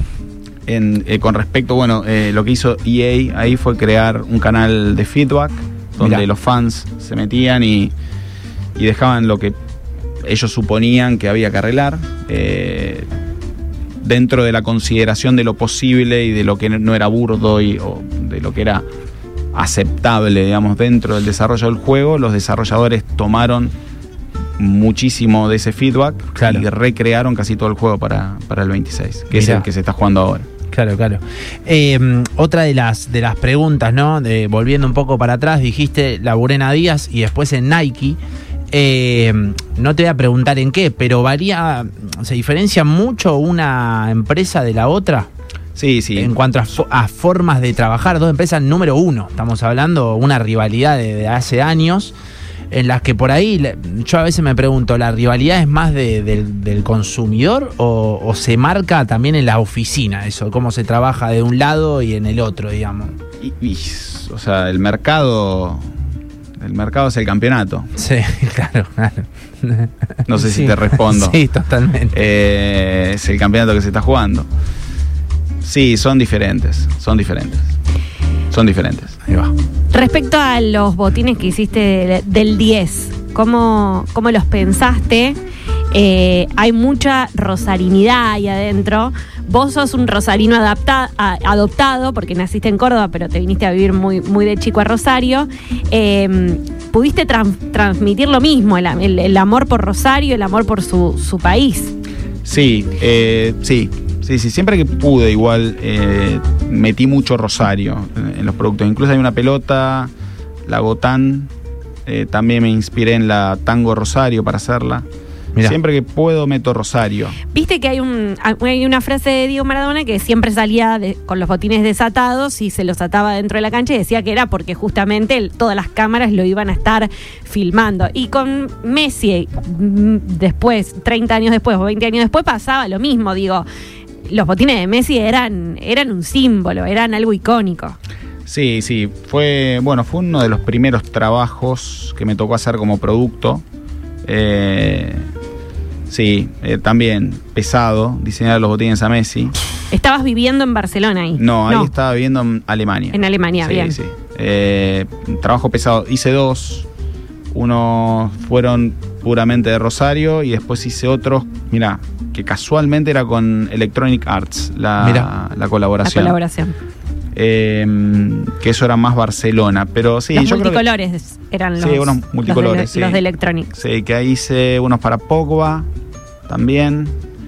En, eh, con respecto, bueno, eh, lo que hizo E A ahí fue crear un canal de feedback donde Mirá. los fans se metían y, y dejaban lo que ellos suponían que había que arreglar, eh, dentro de la consideración de lo posible y de lo que no era burdo y, o de lo que era aceptable, digamos, dentro del desarrollo del juego. Los desarrolladores tomaron muchísimo de ese feedback, Claro. y recrearon casi todo el juego para, para el veintiséis, que es Mirá. el que se está jugando ahora. Claro, claro. Eh, otra de las de las preguntas, ¿no? De, volviendo un poco para atrás, dijiste laburé en Adidas y después en Nike. Eh, no te voy a preguntar en qué, pero varía, ¿se diferencia mucho una empresa de la otra? Sí, sí. En cuanto a, fo- a formas de trabajar, dos empresas número uno, estamos hablando una rivalidad de, de hace años, en las que por ahí, le- yo a veces me pregunto, ¿la rivalidad es más de- del, del consumidor o, o se marca también en la oficina eso, cómo se trabaja de un lado y en el otro, digamos? Y, y, o sea, el mercado... El mercado es el campeonato. Sí, claro, claro. No sé Sí. si te respondo. Sí, totalmente. Eh, es el campeonato que se está jugando. Sí, son diferentes, son diferentes. Son diferentes. Ahí va. Respecto a los botines que hiciste de- del diez, ¿cómo, cómo los pensaste? Eh, hay mucha rosarinidad ahí adentro. Vos sos un rosarino adapta- a- adoptado, porque naciste en Córdoba, pero te viniste a vivir muy, muy de chico a Rosario. Eh, ¿Pudiste tran- transmitir lo mismo, el, el- el amor por Rosario, el amor por su, su país? Sí, eh, sí, sí, sí. Siempre que pude, igual eh, metí mucho Rosario en, en los productos. Incluso hay una pelota, la Gotán. Eh, también me inspiré en la Tango Rosario para hacerla. Mirá. Siempre que puedo meto Rosario. Viste que hay, un, hay una frase de Diego Maradona que siempre salía de- con los botines desatados y se los ataba dentro de la cancha y decía que era porque justamente el- todas las cámaras lo iban a estar filmando. Y con Messi, mm, después, treinta años después o veinte años después, pasaba lo mismo. Digo, los botines de Messi eran, eran un símbolo, eran algo icónico. Sí, sí. Fue, bueno, fue uno de los primeros trabajos que me tocó hacer como producto. Eh, sí, eh, también pesado, diseñar los botines a Messi. Estabas viviendo en Barcelona ahí. No, ahí estaba viviendo en Alemania. En Alemania, Sí, bien. sí. Eh, un trabajo pesado. Hice dos. Unos fueron puramente de Rosario y después hice otros, mira, que casualmente era con Electronic Arts, la, Mirá. la La colaboración. colaboración. Eh, que eso era más Barcelona. Pero sí, los yo creo que, multicolores eran los, Sí, unos los de- multicolores, los sí. de Electronic. sí, que ahí hice unos para Pogba también.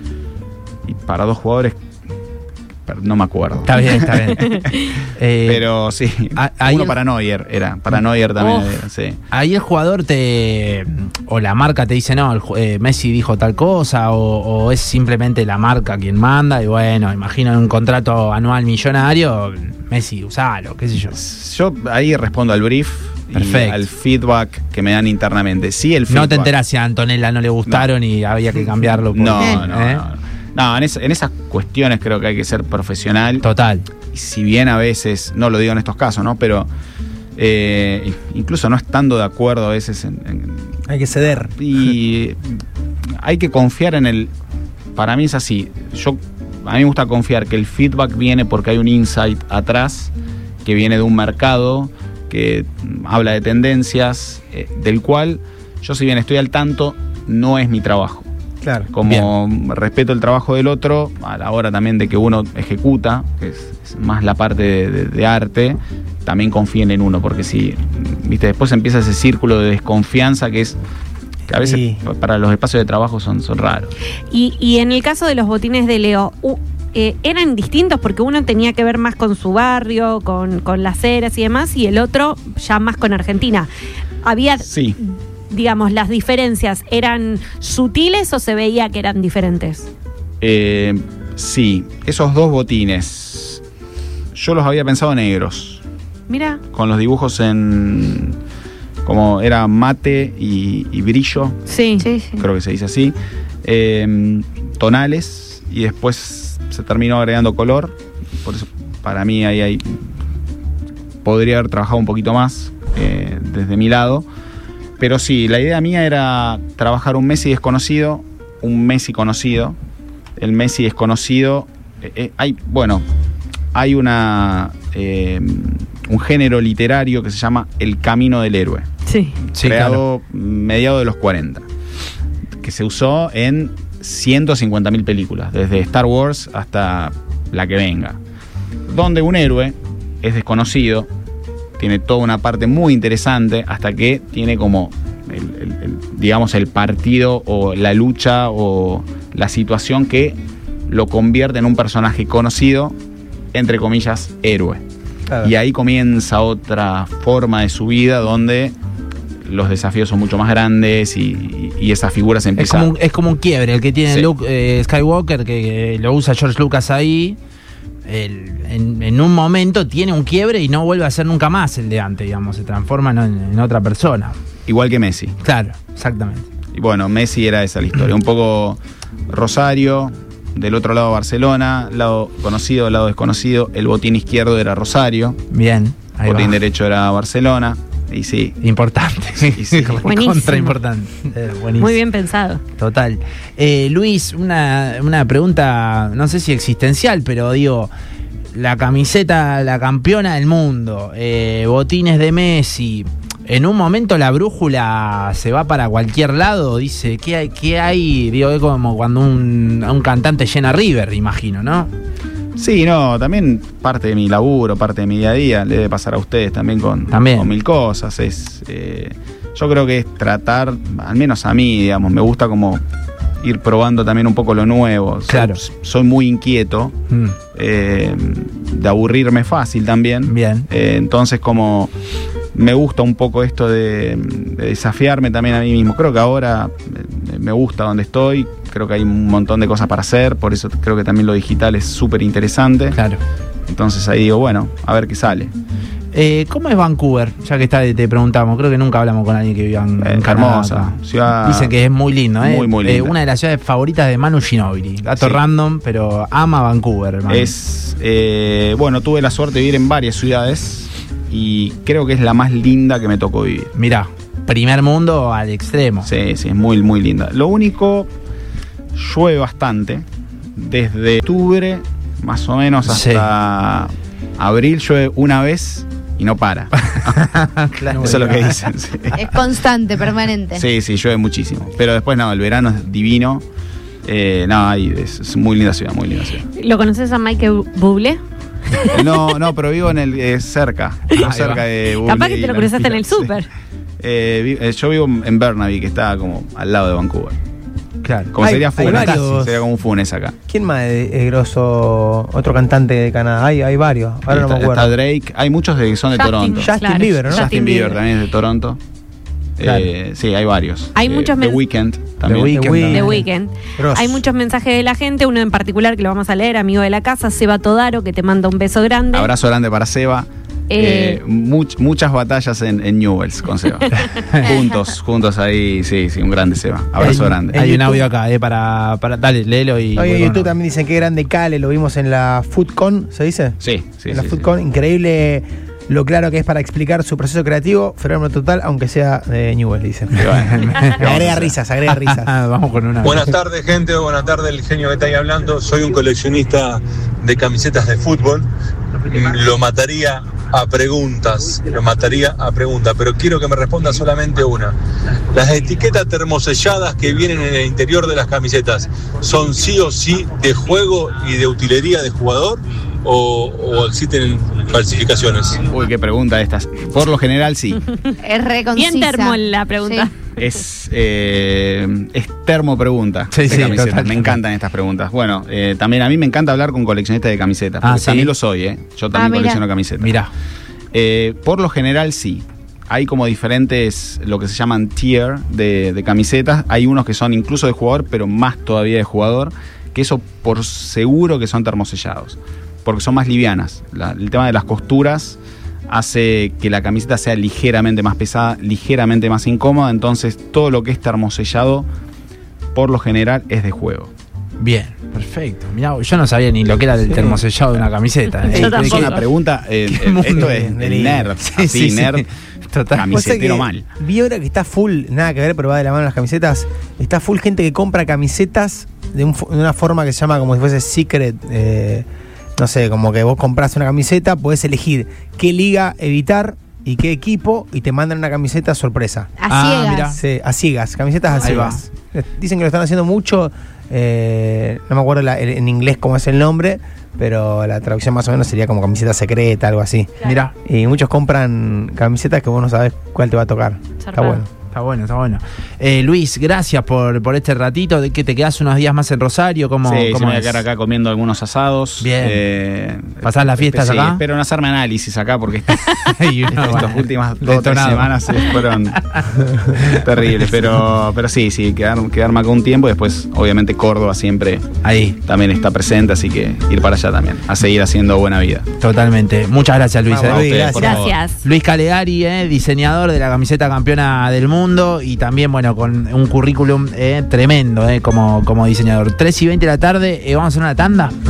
Y para dos jugadores, pero no me acuerdo. Está bien, está bien. Eh, Pero sí, a- ahí uno el- para Neuer era. Para Neuer también, Uf. era, sí. Ahí el jugador te. O la marca te dice, no, el ju- eh, Messi dijo tal cosa, o, o es simplemente la marca quien manda, y bueno, imagino en un contrato anual millonario, Messi, usalo, qué sé yo. Yo ahí respondo al brief y Perfecto. al feedback que me dan internamente. Sí, el feedback. No te enterás si a Antonella no le gustaron y había que cambiarlo. por- No, ¿eh? no, no. No, en, es- en esas cuestiones creo que hay que ser profesional. Total. Y si bien a veces, no lo digo en estos casos, ¿no? Pero eh, incluso no estando de acuerdo a veces en, en- Hay que ceder. y hay que confiar en el. Para mí es así. Yo a mí me gusta confiar que el feedback viene porque hay un insight atrás que viene de un mercado que mm, habla de tendencias, eh, del cual yo, si bien estoy al tanto, no es mi trabajo. Claro. Como respeto el trabajo del otro, a la hora también de que uno ejecuta, que es, es más la parte de, de- de arte, también confíen en uno, porque si, viste, después empieza ese círculo de desconfianza que es que a veces Sí. pa- para los espacios de trabajo son, son raros. Y, y en el caso de los botines de Leo, u- eh, eran distintos porque uno tenía que ver más con su barrio, con, con las eras y demás, y el otro ya más con Argentina. Había, Sí. digamos, las diferencias, ¿eran sutiles o se veía que eran diferentes? Eh, sí, esos dos botines, yo los había pensado negros, Mira, con los dibujos en, como era mate y, y brillo, sí. Sí, sí. creo que se dice así, eh, tonales, y después se terminó agregando color. Por eso para mí ahí hay, podría haber trabajado un poquito más eh, desde mi lado, pero sí, la idea mía era trabajar un Messi desconocido, un Messi conocido. El Messi desconocido, eh, eh, hay, bueno, hay una eh, un género literario que se llama El Camino del Héroe, Sí. Sí, creado mediados de los cuarenta, que se usó en ciento cincuenta mil películas, desde Star Wars hasta la que venga, donde un héroe es desconocido, tiene toda una parte muy interesante, hasta que tiene como, el, el- el, digamos, el partido o la lucha o la situación que lo convierte en un personaje conocido, entre comillas, héroe. Claro. Y ahí comienza otra forma de su vida donde los desafíos son mucho más grandes y, y esa figura se Es empieza. como, un, es como un quiebre el que tiene Sí. Luke eh, Skywalker, que, que lo usa George Lucas ahí. El- en, en un momento tiene un quiebre y no vuelve a ser nunca más el de antes, digamos, se transforma en, en otra persona. Igual que Messi. Claro, exactamente. Y bueno, Messi era esa la historia. Un poco Rosario, del otro lado Barcelona, lado conocido, lado desconocido. El botín izquierdo era Rosario. Bien. Ahí Botín va. derecho era Barcelona. Y sí. Importante. Y sí. Buenísimo. Contra importante. Eh, buenísimo. Muy bien pensado. Total. Eh, Luis, una, una pregunta, no sé si existencial, pero digo, la camiseta, la campeona del mundo, eh, botines de Messi, en un momento la brújula se va para cualquier lado, dice, ¿qué hay? ¿Qué hay? Digo, es como cuando un, un cantante llena River, imagino, ¿no? Sí, no, también parte de mi laburo, parte de mi día a día, le debe pasar a ustedes también con, También. con mil cosas. Es, eh, yo creo que es tratar, al menos a mí, digamos, me gusta como ir probando también un poco lo nuevo. Claro. Soy, soy muy inquieto, Mm, eh, de aburrirme fácil también. bien. Eh, entonces como me gusta un poco esto de, de desafiarme también a mí mismo. Creo que ahora me, me gusta donde estoy, creo que hay un montón de cosas para hacer, por eso creo que también lo digital es súper interesante. Claro. Entonces ahí digo, bueno, a ver qué sale. Eh, ¿Cómo es Vancouver? Ya que está, te preguntamos, creo que nunca hablamos con alguien que viva en, Eh, en Canadá. hermosa, acá. ciudad- Dicen que es muy lindo, ¿eh? Muy, muy Eh, linda. una de las ciudades favoritas de Manu Ginóbili. Gato Sí. random, pero ama Vancouver, hermano. Es, eh, bueno, tuve la suerte de vivir en varias ciudades y creo que es la más linda que me tocó vivir. Mirá, primer mundo al extremo. Sí, sí, es muy, muy linda. Lo único, llueve bastante. Desde octubre, más o menos, hasta abril llueve una vez y no para. Claro. Eso es lo que dicen. Sí. Es constante, permanente. Sí, sí, llueve muchísimo. Pero después, no, el verano es divino. Eh, no, ahí es, es muy linda ciudad, muy linda ciudad. ¿Lo conoces a Michael Bublé? No, no, pero vivo en el eh, cerca. Vivo Ahí cerca va. de Capaz Buble que y te lo la cruzaste en el Pila, sí. súper. Eh, vi- eh, yo vivo en Burnaby, que está como al lado de Vancouver. Claro. Como Hay- sería hay Funes, varios. casi, sería como un Funes acá. ¿Quién más es, es grosso? Otro cantante de Canadá. Hay, hay varios. Ahora no está, me acuerdo. está Drake, hay muchos de, que son de Justin, Toronto. Justin claro. Bieber, ¿no? Justin, Justin Bieber, Bieber. también es de Toronto. Claro. Eh, sí, hay varios. Hay Eh, muchos The men- Weeknd también. The Weeknd. The The Weeknd. Weeknd. Grosso. Hay muchos mensajes de la gente, uno en particular que lo vamos a leer, amigo de la casa, Seba Todaro, que te manda un beso grande. Abrazo grande para Seba. Eh, Eh, much- muchas batallas en, en Newells con Seba. juntos, juntos ahí, sí, sí, un grande Seba. Abrazo Hay- grande. Hay En un YouTube. audio acá, eh, para, para. Dale, léelo y. Oye, en bueno, YouTube también dicen que grande Cale, lo vimos en la FoodCon, ¿se dice? Sí, sí, en la sí, FoodCon, increíble lo claro que es para explicar su proceso creativo, fenómeno total, aunque sea de Newell, dicen. sí. Y bueno, ¿qué vamos a agrega hacer? risas, agrega risas. Vamos con una. Buenas tardes, gente. Buenas tardes, el genio que está ahí hablando. Soy un coleccionista de camisetas de fútbol. Lo mataría a preguntas, lo mataría a preguntas, pero quiero que me responda solamente una. Las etiquetas termoselladas que vienen en el interior de las camisetas, ¿son sí o sí de juego y de utilería de jugador o, o existen falsificaciones? Uy, qué pregunta estas. Por lo general, sí. Es re concisa. Bien termo la pregunta. Sí. Es, eh, es termo pregunta. Sí, de sí, camisetas. totalmente. Me encantan estas preguntas. Bueno, eh, también a mí me encanta hablar con coleccionistas de camisetas. Ah, Porque ¿sí? también lo soy, ¿eh? Yo también Ah, mira. colecciono camisetas. Mirá. Eh, por lo general, sí. Hay como diferentes, lo que se llaman tier de, de camisetas. Hay unos que son incluso de jugador, pero más todavía de jugador. Que eso por seguro que son termosellados. Porque son más livianas. La- el tema de las costuras hace que la camiseta sea ligeramente más pesada, ligeramente más incómoda. Entonces, todo lo que es termosellado, por lo general, es de juego. Bien, perfecto. Mirá, yo no sabía ni lo que era el termosellado de una camiseta. Yo Eh, Es tampoco. una pregunta. eh, Qué eh, mundo esto es de el nerd. Sí, así, sí, sí. nerd. Total. Cami- Vos sabés Camisetero que mal. Vi ahora que está full, nada que ver, pero va de la mano las camisetas. Está full gente que compra camisetas de, un fo- de una forma que se llama como si fuese secret. eh, no sé, como que vos compras una camiseta, podés elegir qué liga evitar y qué equipo, y te mandan una camiseta sorpresa. A Ah, ciegas. mirá. Sí, a ciegas, camisetas a Ahí va. ciegas. Eh, Dicen que lo están haciendo mucho. eh, no me acuerdo la- el- en inglés cómo es el nombre, pero la traducción más o menos sería como camiseta secreta, algo así. Mirá. Y muchos compran camisetas que vos no sabés cuál te va a tocar. Está Zarpado. bueno. Está bueno, está bueno. Eh, Luis, gracias por, por este ratito. ¿De que te quedás unos días más en Rosario? ¿Cómo, Sí, cómo se me voy a es? quedar acá comiendo algunos asados. Bien. Eh, ¿Pasás las fiestas sí, acá? espero no hacerme análisis acá porque estas, Y uno, estas bueno, últimas dos o tres detonado. semanas sí, fueron terribles. Pero, pero sí, sí, quedar, quedarme acá un tiempo y después, obviamente, Córdoba siempre Ahí, también está presente, así que ir para allá también, a seguir haciendo buena vida. totalmente. Muchas gracias, Luis. Vamos, eh. Luis, ustedes, por gracias. favor. Gracias. Luis Calegari, eh, diseñador de la camiseta campeona del mundo. mundo y también, bueno, con un currículum eh, tremendo eh, como, como diseñador. tres y veinte de la tarde, eh, vamos a hacer una tanda.